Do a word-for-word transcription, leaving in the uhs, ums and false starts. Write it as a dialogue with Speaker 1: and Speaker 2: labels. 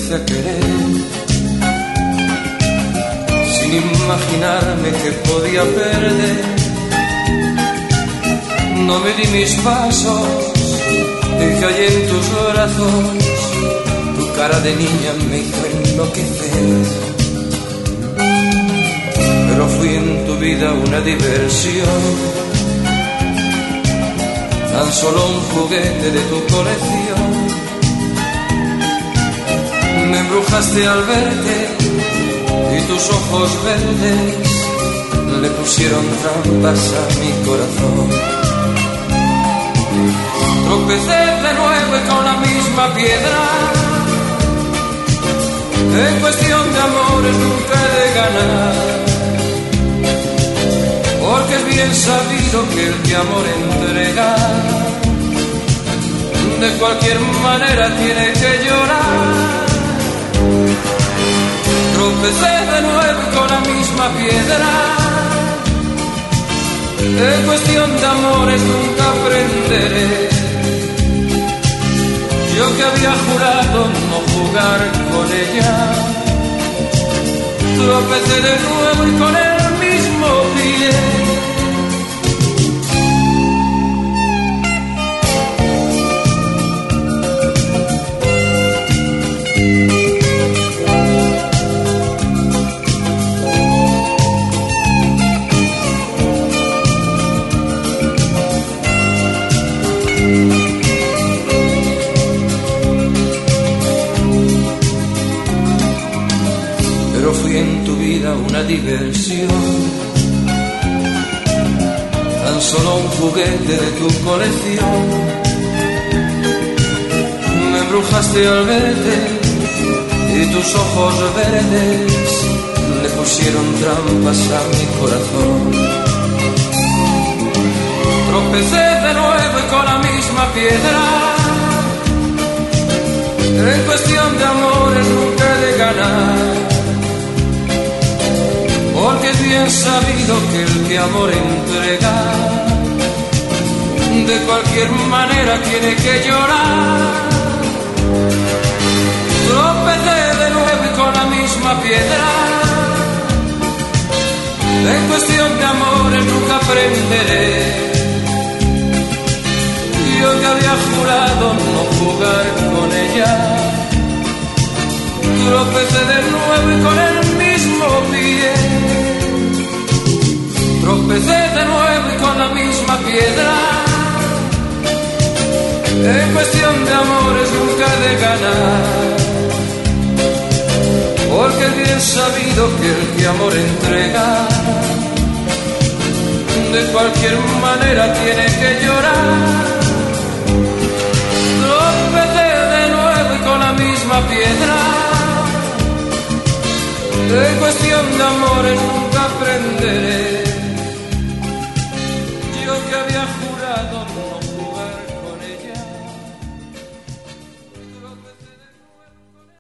Speaker 1: empecé a querer, sin imaginarme que podía perder. No me di mis pasos y caí en tus brazos. Tu cara de niña me hizo enloquecer, pero fui en tu vida una diversión, tan solo un juguete de tu colección. Me embrujaste al verte y tus ojos verdes le pusieron trampas a mi corazón. Tropecé de nuevo y con la misma piedra. En cuestión de amores nunca he de ganar, porque es bien sabido que el que amor entrega de cualquier manera tiene que llorar. Tropecé de nuevo con la misma piedra. En cuestión de amores nunca aprenderé. Yo que había jurado no jugar con ella, tropecé de nuevo y con el mismo pie. Una diversión, tan solo un juguete de tu colección. Me embrujaste al verte y tus ojos verdes le pusieron trampas a mi corazón. Tropecé de nuevo y con la misma piedra. En cuestión de amores nunca he de ganar, porque es bien sabido que el que amor entrega de cualquier manera tiene que llorar. Tropecé de nuevo y con la misma piedra. En cuestión de amores nunca aprenderé. Yo que había jurado no jugar con ella, tropecé de nuevo y con el mismo pie. Tropecé de nuevo y con la misma piedra. En cuestión de amores nunca he de ganar, porque es bien sabido que el que amor entrega de cualquier manera tiene que llorar. Tropecé de nuevo y con la misma piedra. En cuestión de amores nunca aprenderé.